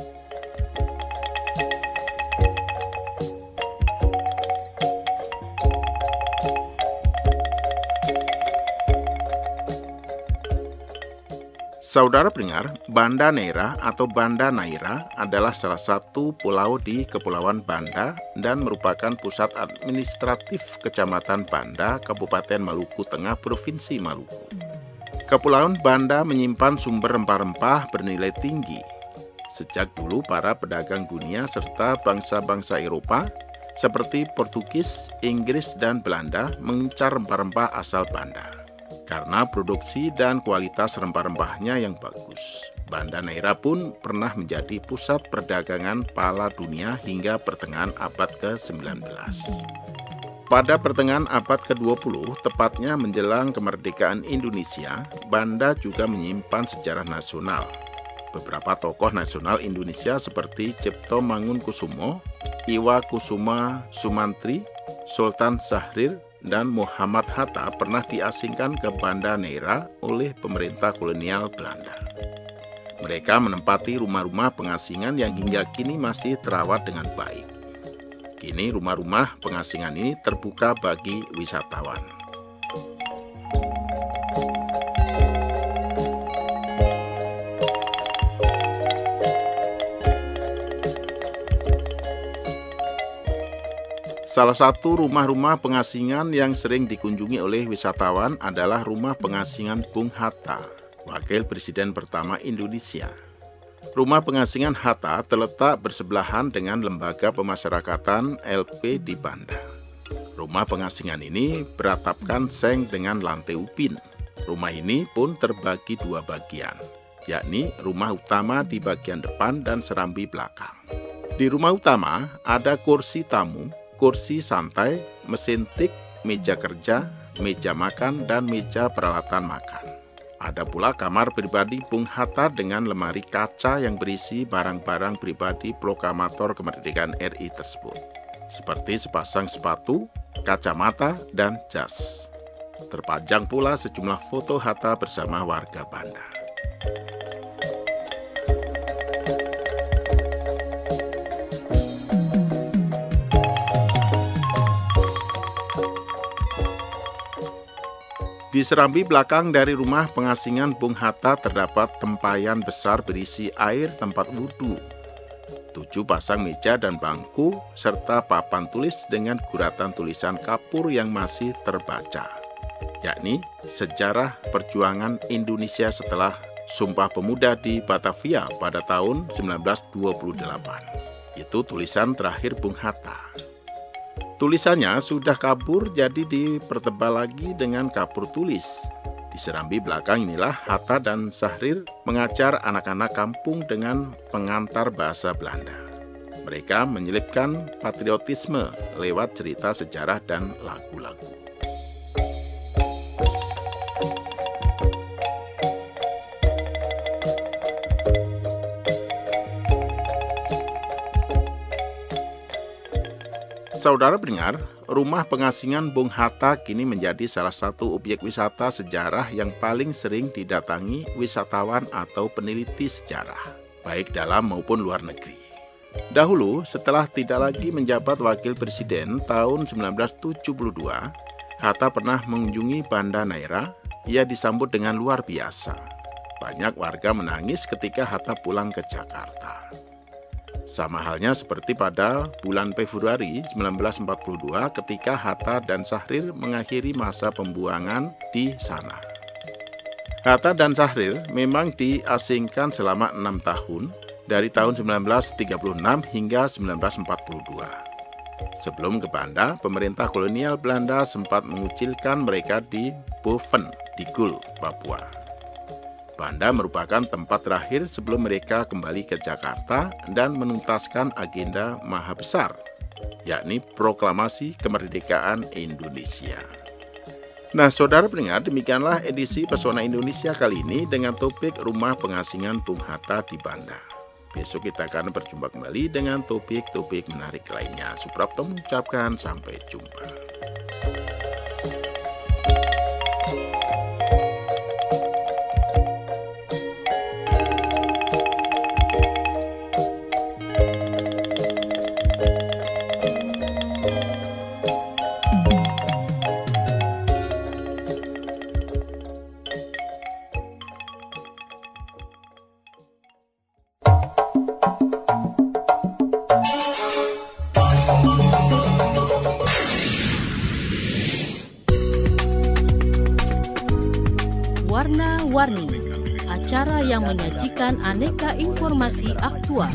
Saudara pendengar, Banda Neira atau Banda Naira adalah salah satu pulau di Kepulauan Banda dan merupakan pusat administratif Kecamatan Banda, Kabupaten Maluku Tengah, Provinsi Maluku. Kepulauan Banda menyimpan sumber rempah-rempah bernilai tinggi. Sejak dulu para pedagang dunia serta bangsa-bangsa Eropa seperti Portugis, Inggris, dan Belanda mengincar rempah-rempah asal Banda. Karena produksi dan kualitas rempah-rempahnya yang bagus, Banda Neira pun pernah menjadi pusat perdagangan pala dunia hingga pertengahan abad ke-19. Pada pertengahan abad ke-20, tepatnya menjelang kemerdekaan Indonesia, Banda juga menyimpan sejarah nasional. Beberapa tokoh nasional Indonesia seperti Cipto Mangunkusumo, Iwa Kusuma Sumantri, Sultan Syahrir, dan Muhammad Hatta pernah diasingkan ke Banda Neira oleh pemerintah kolonial Belanda. Mereka menempati rumah-rumah pengasingan yang hingga kini masih terawat dengan baik. Kini rumah-rumah pengasingan ini terbuka bagi wisatawan. Salah satu rumah-rumah pengasingan yang sering dikunjungi oleh wisatawan adalah rumah pengasingan Bung Hatta, Wakil Presiden pertama Indonesia. Rumah pengasingan Hatta terletak bersebelahan dengan Lembaga Pemasyarakatan LP di Banda. Rumah pengasingan ini beratapkan seng dengan lantai upin. Rumah ini pun terbagi dua bagian, yakni rumah utama di bagian depan dan serambi belakang. Di rumah utama ada kursi tamu, kursi santai, mesin tik, meja kerja, meja makan, dan meja peralatan makan. Ada pula kamar pribadi Bung Hatta dengan lemari kaca yang berisi barang-barang pribadi proklamator kemerdekaan RI tersebut, seperti sepasang sepatu, kacamata, dan jas. Terpajang pula sejumlah foto Hatta bersama warga Banda. Di serambi belakang dari rumah pengasingan Bung Hatta terdapat tempayan besar berisi air tempat wudhu, 7 pasang meja dan bangku, serta papan tulis dengan guratan tulisan kapur yang masih terbaca, yakni sejarah perjuangan Indonesia setelah Sumpah Pemuda di Batavia pada tahun 1928. Itu tulisan terakhir Bung Hatta. Tulisannya sudah kabur, jadi dipertebal lagi dengan kapur tulis. Di serambi belakang inilah Hatta dan Syahrir mengajar anak-anak kampung dengan pengantar bahasa Belanda. Mereka menyelipkan patriotisme lewat cerita sejarah dan lagu-lagu. Saudara pendengar, rumah pengasingan Bung Hatta kini menjadi salah satu objek wisata sejarah yang paling sering didatangi wisatawan atau peneliti sejarah, baik dalam maupun luar negeri. Dahulu, setelah tidak lagi menjabat wakil presiden tahun 1972, Hatta pernah mengunjungi Banda Neira. Ia disambut dengan luar biasa. banyak warga menangis ketika Hatta pulang ke Jakarta. Sama halnya seperti pada bulan Februari 1942 ketika Hatta dan Syahrir mengakhiri masa pembuangan di sana. Hatta dan Syahrir memang diasingkan selama 6 tahun dari tahun 1936 hingga 1942. Sebelum ke Banda, pemerintah kolonial Belanda sempat mengucilkan mereka di Boven di Gul, Papua. Banda merupakan tempat terakhir sebelum mereka kembali ke Jakarta dan menuntaskan agenda maha besar, yakni proklamasi kemerdekaan Indonesia. Nah, saudara pendengar, demikianlah edisi Pesona Indonesia kali ini dengan topik Rumah Pengasingan Bung Hatta di Banda. Besok kita akan berjumpa kembali dengan topik-topik menarik lainnya. Suprapto mengucapkan sampai jumpa. Warna-Warni, acara yang menyajikan aneka informasi aktual.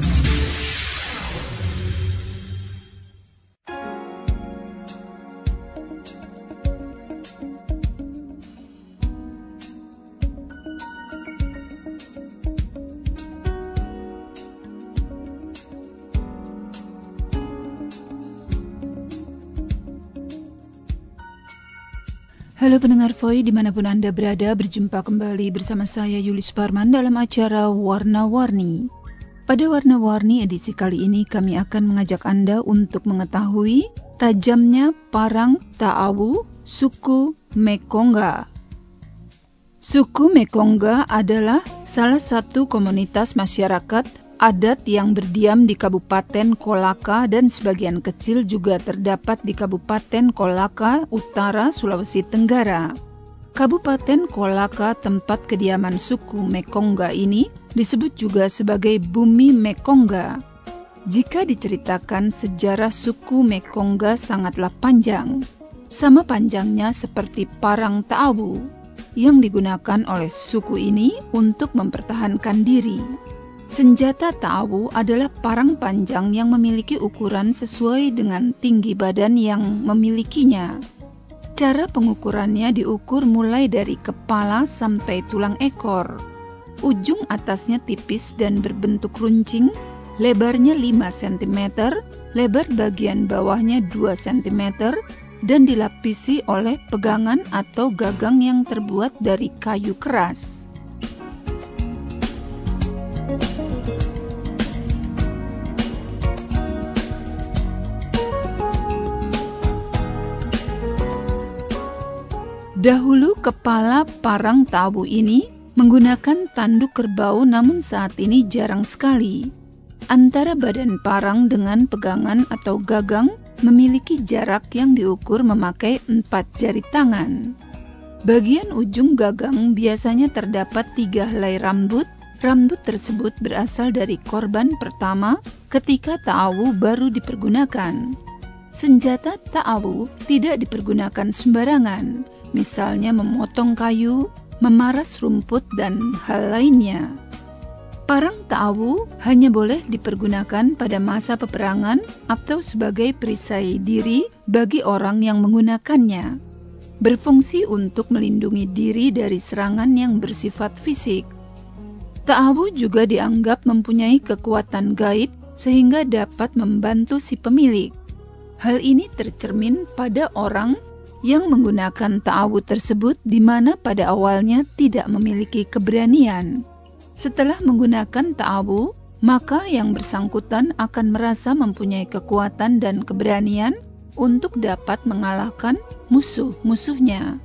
Halo pendengar Voi dimanapun Anda berada, berjumpa kembali bersama saya Yuli Suparman dalam acara Warna-Warni. Pada Warna-Warni edisi kali ini kami akan mengajak Anda untuk mengetahui tajamnya parang Ta'awu suku Mekongga. Suku Mekongga adalah salah satu komunitas masyarakat adat yang berdiam di Kabupaten Kolaka dan sebagian kecil juga terdapat di Kabupaten Kolaka, Utara, Sulawesi Tenggara. Kabupaten Kolaka, tempat kediaman suku Mekongga ini, disebut juga sebagai Bumi Mekongga. Jika diceritakan sejarah suku Mekongga sangatlah panjang, sama panjangnya seperti parang Ta'awu yang digunakan oleh suku ini untuk mempertahankan diri. Senjata Ta'awu adalah parang panjang yang memiliki ukuran sesuai dengan tinggi badan yang memilikinya. Cara pengukurannya diukur mulai dari kepala sampai tulang ekor. Ujung atasnya tipis dan berbentuk runcing, lebarnya 5 cm, lebar bagian bawahnya 2 cm, dan dilapisi oleh pegangan atau gagang yang terbuat dari kayu keras. Dahulu kepala parang Ta'awu ini menggunakan tanduk kerbau, namun saat ini jarang sekali. Antara badan parang dengan pegangan atau gagang memiliki jarak yang diukur memakai 4 jari tangan. Bagian ujung gagang biasanya terdapat 3 helai rambut. Rambut tersebut berasal dari korban pertama ketika Ta'awu baru dipergunakan. Senjata Ta'awu tidak dipergunakan sembarangan, misalnya memotong kayu, memaras rumput, dan hal lainnya. Parang Ta'awu hanya boleh dipergunakan pada masa peperangan atau sebagai perisai diri bagi orang yang menggunakannya. Berfungsi untuk melindungi diri dari serangan yang bersifat fisik. Ta'awu juga dianggap mempunyai kekuatan gaib sehingga dapat membantu si pemilik. Hal ini tercermin pada orang yang menggunakan Ta'awu tersebut di mana pada awalnya tidak memiliki keberanian. Setelah menggunakan Ta'awu, maka yang bersangkutan akan merasa mempunyai kekuatan dan keberanian untuk dapat mengalahkan musuh-musuhnya.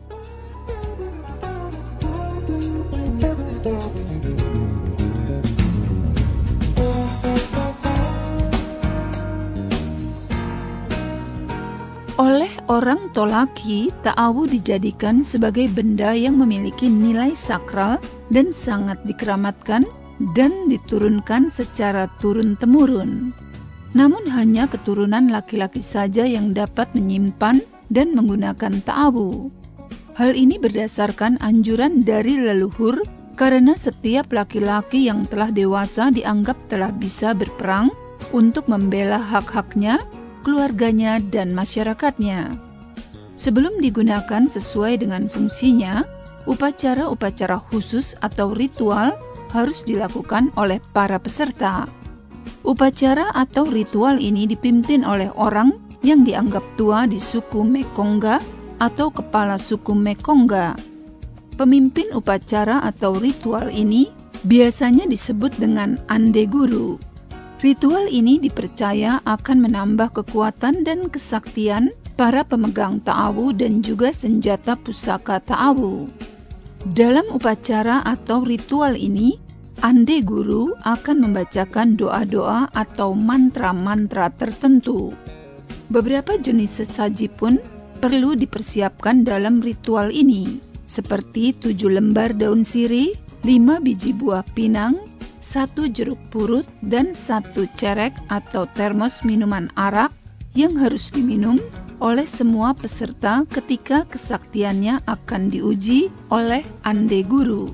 Oleh orang Tolaki, ta'awu dijadikan sebagai benda yang memiliki nilai sakral dan sangat dikeramatkan dan diturunkan secara turun-temurun. Namun hanya keturunan laki-laki saja yang dapat menyimpan dan menggunakan ta'awu. Hal ini berdasarkan anjuran dari leluhur karena setiap laki-laki yang telah dewasa dianggap telah bisa berperang untuk membela hak-haknya, keluarganya, dan masyarakatnya. Sebelum digunakan sesuai dengan fungsinya, upacara-upacara khusus atau ritual harus dilakukan oleh para peserta. Upacara atau ritual ini dipimpin oleh orang yang dianggap tua di suku Mekongga atau kepala suku Mekongga. Pemimpin upacara atau ritual ini biasanya disebut dengan Ande Guru. Ritual ini dipercaya akan menambah kekuatan dan kesaktian para pemegang ta'awu dan juga senjata pusaka ta'awu. Dalam upacara atau ritual ini, Ande Guru akan membacakan doa-doa atau mantra-mantra tertentu. Beberapa jenis sesaji pun perlu dipersiapkan dalam ritual ini, seperti 7 lembar daun sirih, 5 biji buah pinang, 1 jeruk purut, dan 1 cerek atau termos minuman arak yang harus diminum oleh semua peserta ketika kesaktiannya akan diuji oleh Ande Guru.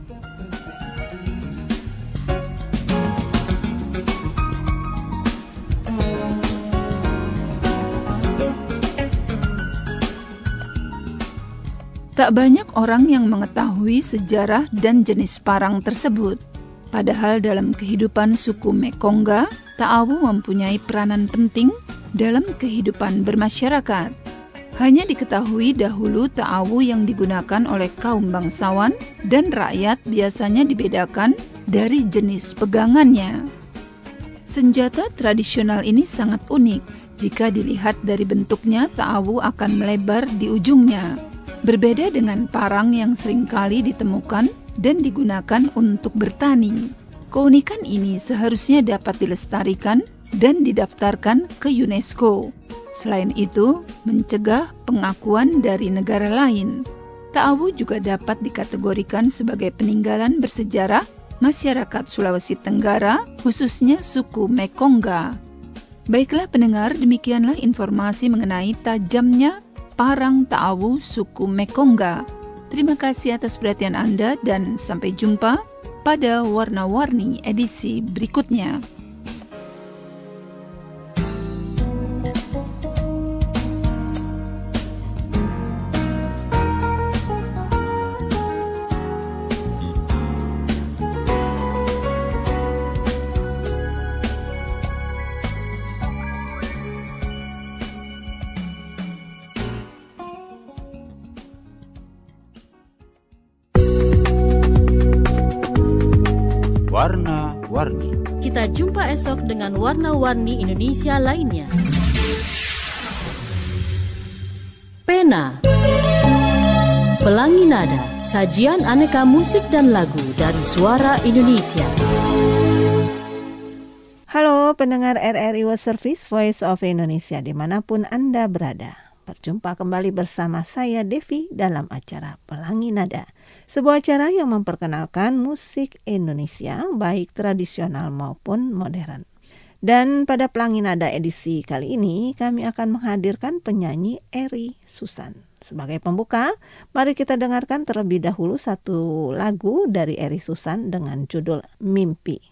Tak banyak orang yang mengetahui sejarah dan jenis parang tersebut. Padahal dalam kehidupan suku Mekongga, ta'awu mempunyai peranan penting dalam kehidupan bermasyarakat. Hanya diketahui dahulu ta'awu yang digunakan oleh kaum bangsawan dan rakyat biasanya dibedakan dari jenis pegangannya. Senjata tradisional ini sangat unik. Jika dilihat dari bentuknya, ta'awu akan melebar di ujungnya. Berbeda dengan parang yang seringkali ditemukan dan digunakan untuk bertani. Keunikan ini seharusnya dapat dilestarikan dan didaftarkan ke UNESCO. Selain itu, mencegah pengakuan dari negara lain. Ta'awu juga dapat dikategorikan sebagai peninggalan bersejarah masyarakat Sulawesi Tenggara, khususnya suku Mekongga. Baiklah pendengar, demikianlah informasi mengenai tajamnya parang ta'awu suku Mekongga. Terima kasih atas perhatian Anda dan sampai jumpa pada Warna-Warni edisi berikutnya. Warna-Warni. Kita jumpa esok dengan warna-warni Indonesia lainnya. Pena, Pelangi Nada, sajian aneka musik dan lagu dari suara Indonesia. Halo pendengar RRI World Service Voice of Indonesia dimanapun Anda berada. Berjumpa kembali bersama saya Devi dalam acara Pelangi Nada. Sebuah acara yang memperkenalkan musik Indonesia baik tradisional maupun modern. Dan pada Pelangi Nada edisi kali ini kami akan menghadirkan penyanyi Eri Susan. Sebagai pembuka, mari kita dengarkan terlebih dahulu satu lagu dari Eri Susan dengan judul Mimpi.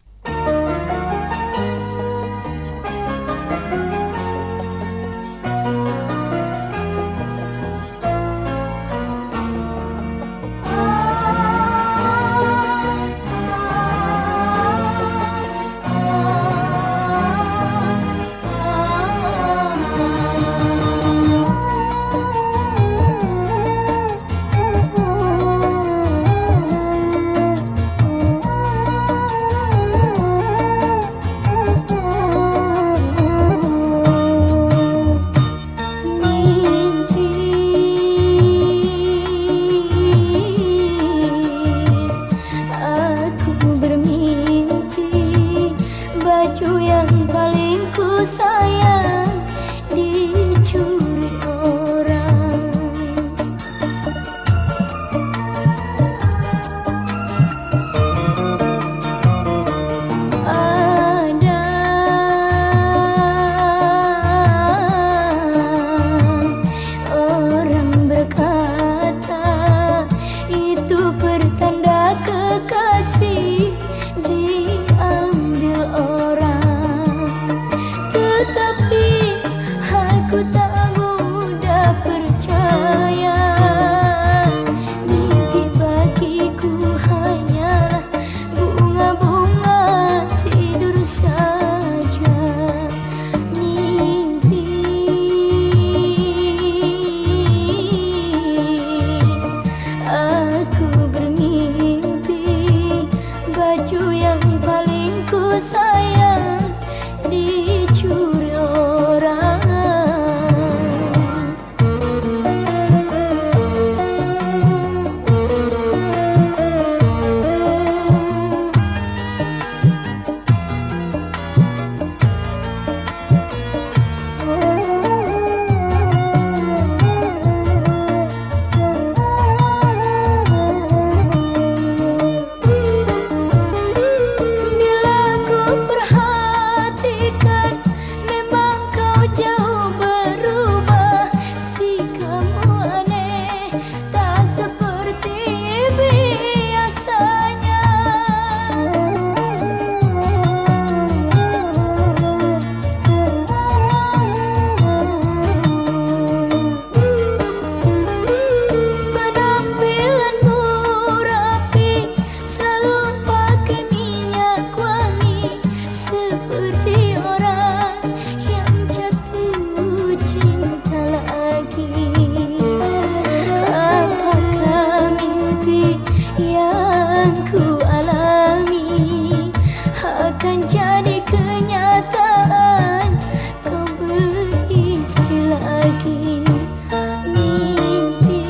yang ku alami akan jadi kenyataan. Kau beristri lagi, mimpi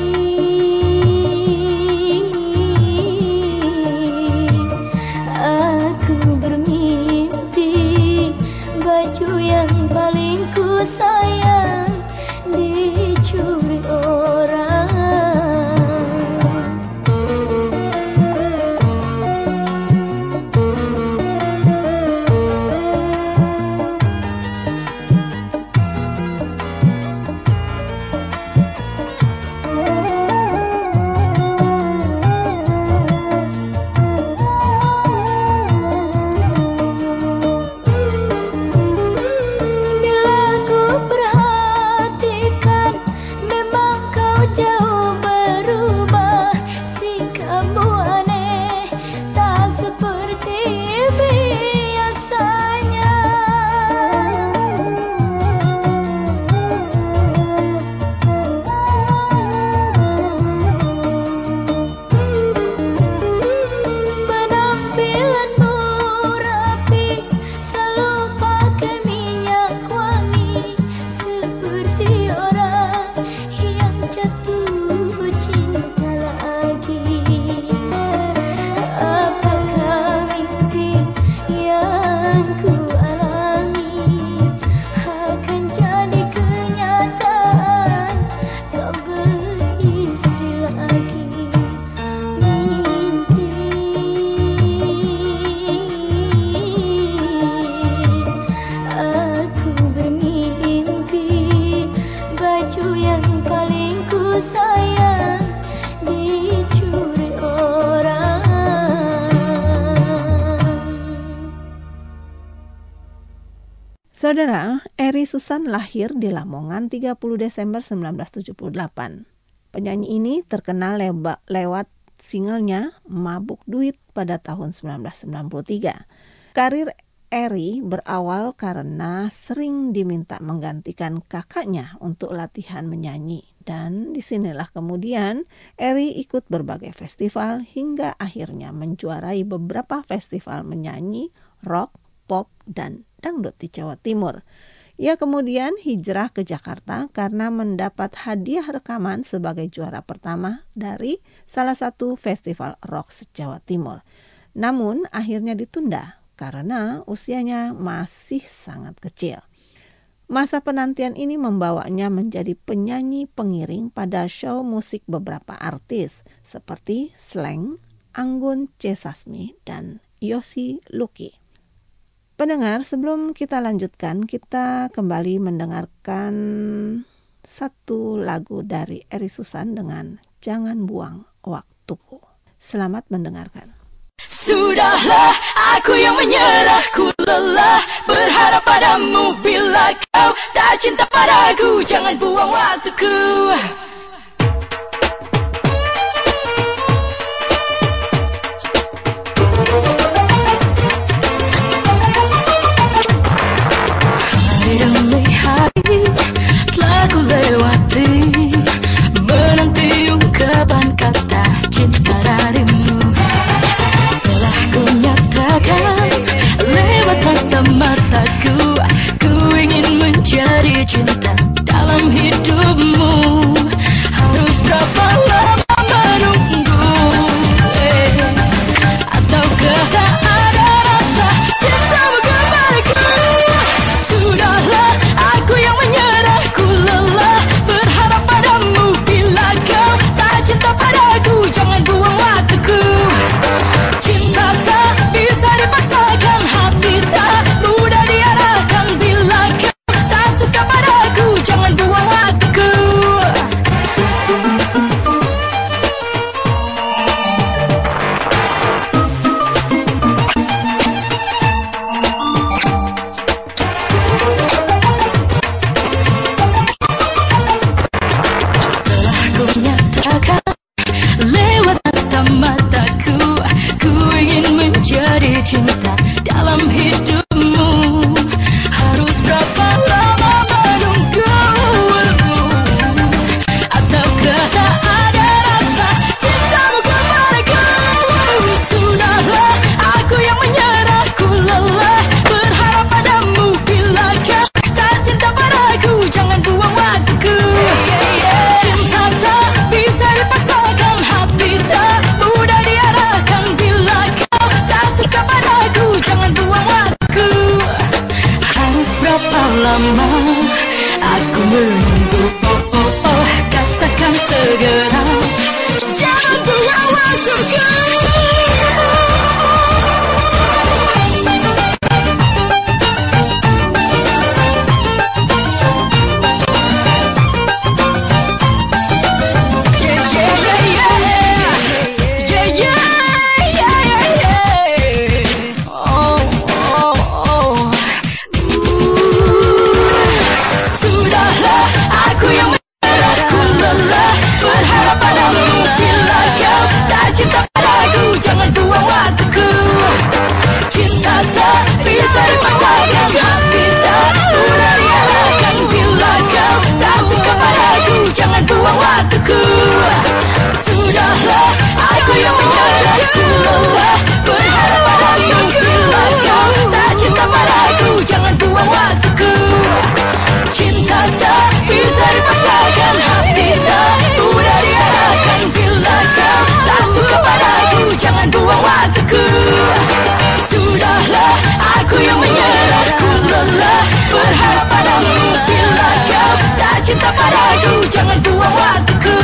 aku bermimpi baju yang paling ku sayang dicuri orang. Saudara, Eri Susan lahir di Lamongan 30 Desember 1978. Penyanyi ini terkenal lewat singlenya Mabuk Duit pada tahun 1993. Karir Eri berawal karena sering diminta menggantikan kakaknya untuk latihan menyanyi. Dan disinilah kemudian Eri ikut berbagai festival hingga akhirnya menjuarai beberapa festival menyanyi, rock, pop, dan dangdut di Jawa Timur. Ia kemudian hijrah ke Jakarta karena mendapat hadiah rekaman sebagai juara pertama dari salah satu festival rock se-Jawa Timur. Namun akhirnya ditunda karena usianya masih sangat kecil. Masa penantian ini membawanya menjadi penyanyi pengiring pada show musik beberapa artis seperti Slank, Anggun C. Sasmi, dan Yosi Lucky. Pendengar, sebelum kita lanjutkan, kita kembali mendengarkan satu lagu dari Eri Susan dengan Jangan Buang Waktuku. Selamat mendengarkan. Sudahlah, aku yang menyerah, ku lelah berharap padamu. Bila kau tak cinta padaku, jangan buang waktuku. Hari telah ku lewati, menanti ungkapan kata cinta darimu. Telah ku nyatakan lewat mata mataku, ku ingin menjadi cinta dalam hidupmu. jangan buang waktuku. Sudahlah, aku yang menyerah, ku lelah berharap padamu. Bila kau tak cinta padaku, jangan buang waktuku.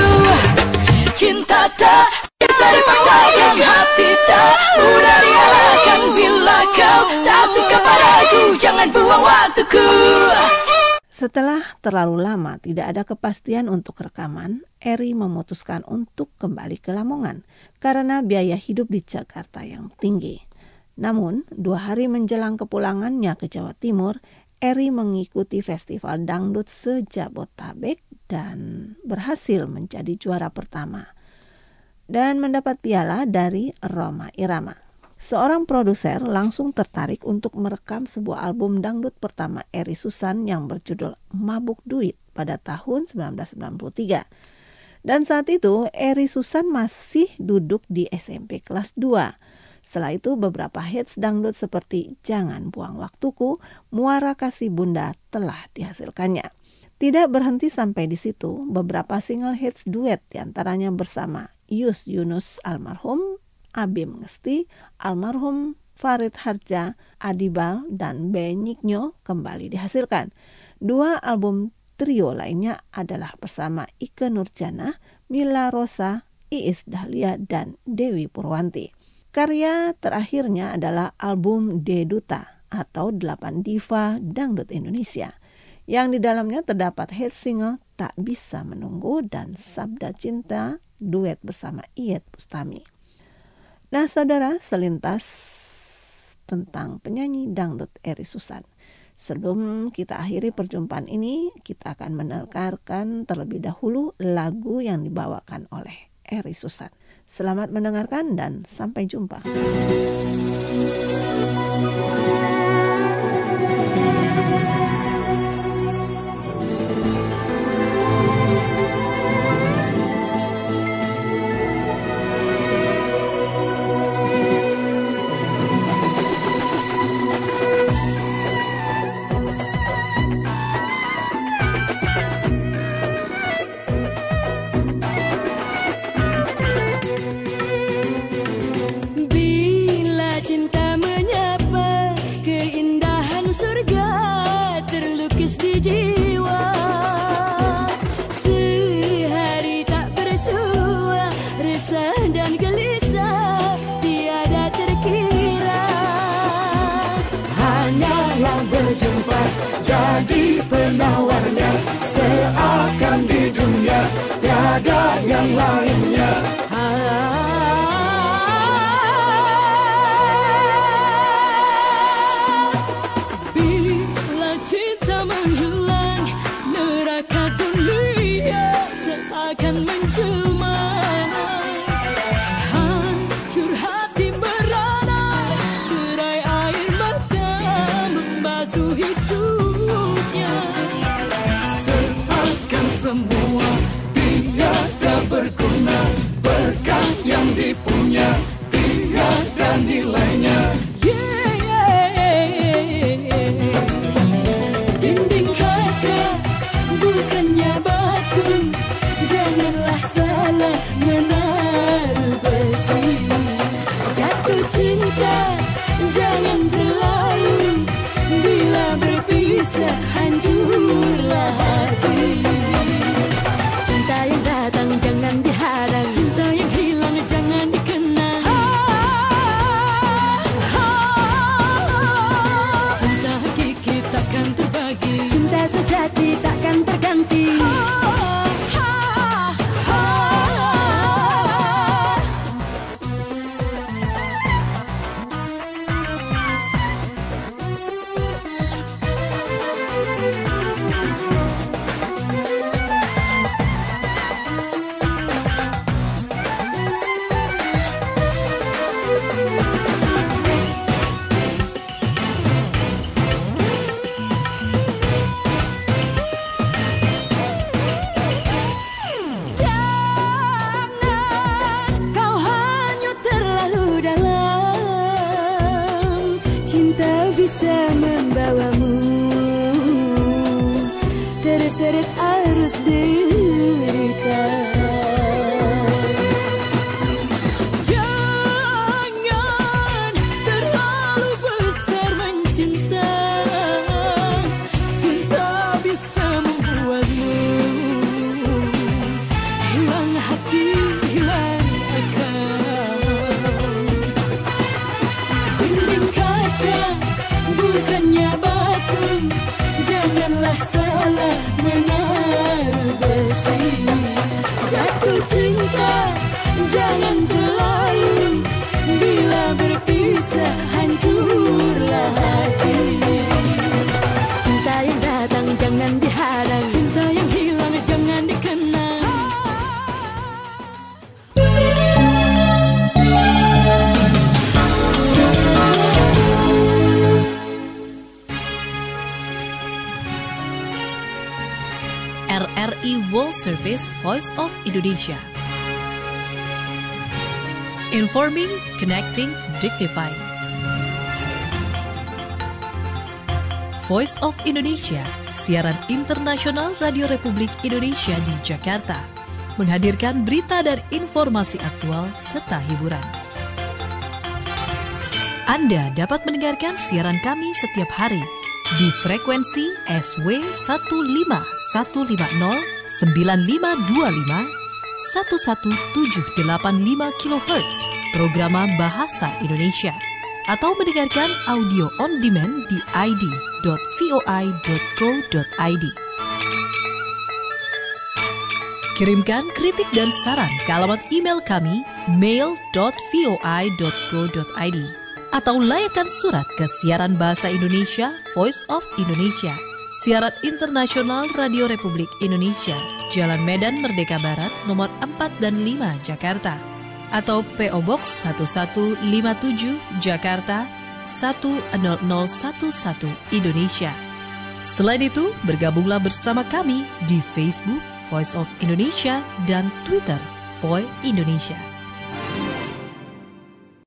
Cinta tak bisa dipaksakan, hati tak mudah diarahkan. Bila kau tak suka padaku, jangan buang waktuku. Setelah terlalu lama tidak ada kepastian untuk rekaman, Eri memutuskan untuk kembali ke Lamongan karena biaya hidup di Jakarta yang tinggi. Namun, 2 hari menjelang kepulangannya ke Jawa Timur, Eri mengikuti festival dangdut se-Jabotabek dan berhasil menjadi juara pertama dan mendapat piala dari Rhoma Irama. Seorang produser langsung tertarik untuk merekam sebuah album dangdut pertama Eri Susan yang berjudul Mabuk Duit pada tahun 1993. Dan saat itu Eri Susan masih duduk di SMP kelas 2. Setelah itu beberapa hits dangdut seperti Jangan Buang Waktuku, Muara Kasih Bunda telah dihasilkannya. Tidak berhenti sampai di situ, beberapa single hits duet diantaranya bersama Yus Yunus almarhum, Abim Ngesti, almarhum Farid Harja, Adibal, dan Benyiknyo kembali dihasilkan. 2 album trio lainnya adalah bersama Ike Nurjana, Mila Rosa, Iis Dahlia, dan Dewi Purwanti. Karya terakhirnya adalah album Deduta atau 8 Diva Dangdut Indonesia, yang di dalamnya terdapat hit single Tak Bisa Menunggu dan Sabda Cinta duet bersama Iyeth Bustami. Nah saudara, selintas tentang penyanyi dangdut Eri Susan. Sebelum kita akhiri perjumpaan ini, kita akan mendengarkan terlebih dahulu lagu yang dibawakan oleh Eri Susan. Selamat mendengarkan dan sampai jumpa. Jadi penawarnya seakan di dunia tiada yang lainnya. Bila cinta menghilang, neraka dunia seakan menjelma. Hancur hati merana, derai air mata membasuh hidup. Semua tiada berguna, berkah yang dipunya tiada nilainya. Dinding kaca bukannya batu, janganlah salah menaruh besi. Jatuh cinta jangan terlalu, bila berpisah hancurlah hati. Jangan dihadang, cinta yang hilang jangan dikenang. Cinta hakiki takkan terbagi, cinta sejati takkan terganti. cinta, jangan terlalu. Bila berpisah hancurlah hati. Cinta yang datang jangan dihadang, cinta yang hilang jangan dikenang. RRI World Service Voice of Indonesia. Informing, connecting, dignifying. Voice of Indonesia, siaran internasional Radio Republik Indonesia di Jakarta, menghadirkan berita dan informasi aktual serta hiburan. Anda dapat mendengarkan siaran kami setiap hari di frekuensi SW 15150 9525 11785 kHz Programa Bahasa Indonesia, atau mendengarkan audio on demand di id.voi.co.id. Kirimkan kritik dan saran ke alamat email kami mail.voi.co.id atau layakkan surat ke siaran Bahasa Indonesia Voice of Indonesia, siaran internasional Radio Republik Indonesia, Jalan Medan Merdeka Barat, nomor 4 dan 5, Jakarta, atau PO Box 1157, Jakarta 10011, Indonesia. Selain itu, bergabunglah bersama kami di Facebook Voice of Indonesia dan Twitter Voi Indonesia.